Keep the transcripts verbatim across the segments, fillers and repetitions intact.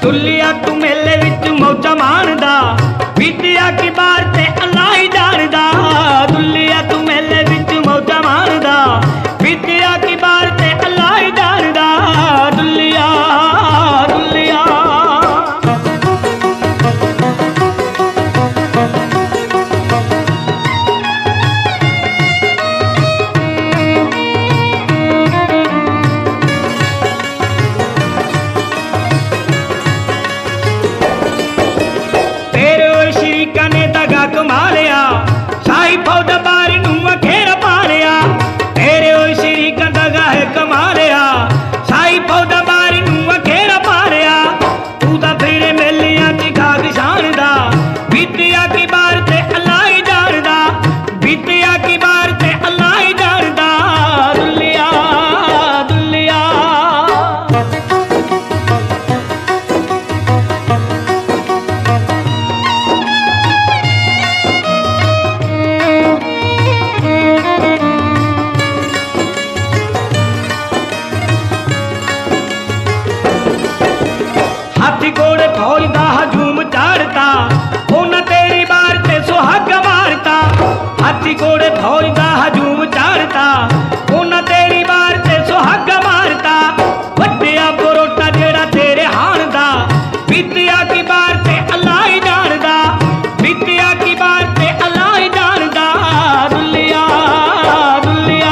दुलिया तू मेले विच मौजा माणदा बीतिया की बार ते अल्लाह ही जानदा। दुलिया तू मेले विच मौजा माणदा बीतिया की बार ते अल्लाह ही जानदा। दुलिया दुलिया कमालिया शाही फौज बारी नूं घेर पालिया। तेरे ओ श्री का दगा है कमालिया शाही फौज बारी नूं घेर पालिया। तू ता फिर मेलिया च घाग शानदा बीतिया की बार ते अल्लाह ही जानदा। बीतिया की बार ते अल्लाह ही जानदा। दुलिया दुलिया हाथी घोड़े फौज दा हजूम चाड़ता उन्हें तेरी बार ते सुहाग मारता। हाथी घोड़े फौज दा हजूम चाड़ता उन्हें तेरी बार ते सुहाग मारता। वड्डिया बरोटा जेड़ा तेरे हाण दा बीतिया की बार ते अल्लाह ही जानदा। बीतिया की बार ते अल्लाह ही जानदा। दुलिया दुलिया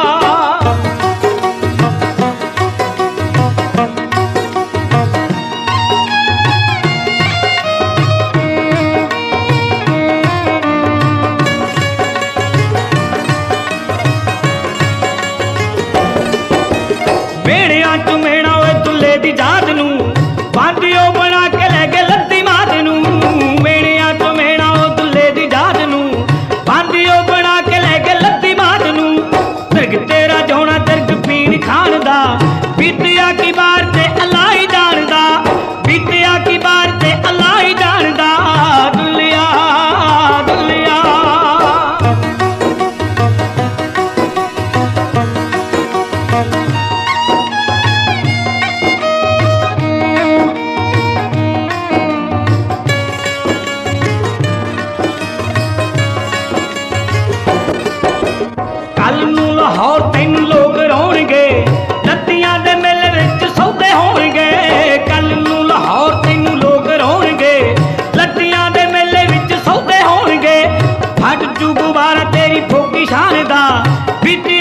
मेड़िया च मेड़ा होए दुल्ले दी जात नूं बांधियो बना के लै गए लद्दी मात नूं। मेड़िया च मेड़ा हो दुल्ले दी जात नूं बांधियो बना के लै गए लद्दी मात नूं। तिरग तेरा जोना तिरग पीण खान दा बीतिया की बार ते अल्लाह ही जानदा। बीतिया की बार ते अल्लाह ही जानदा। दुलिया दुलिया कल नूं लाहौर तैनूं लोग रोणगे लत्तियां दे मेले विच सौदे होणगे। कल नूं लाहौर तैनूं लोग रोणगे लत्तियां दे मेले विच सौदे होणगे। फट जू गुबारा तेरी फोकी शान दा बीती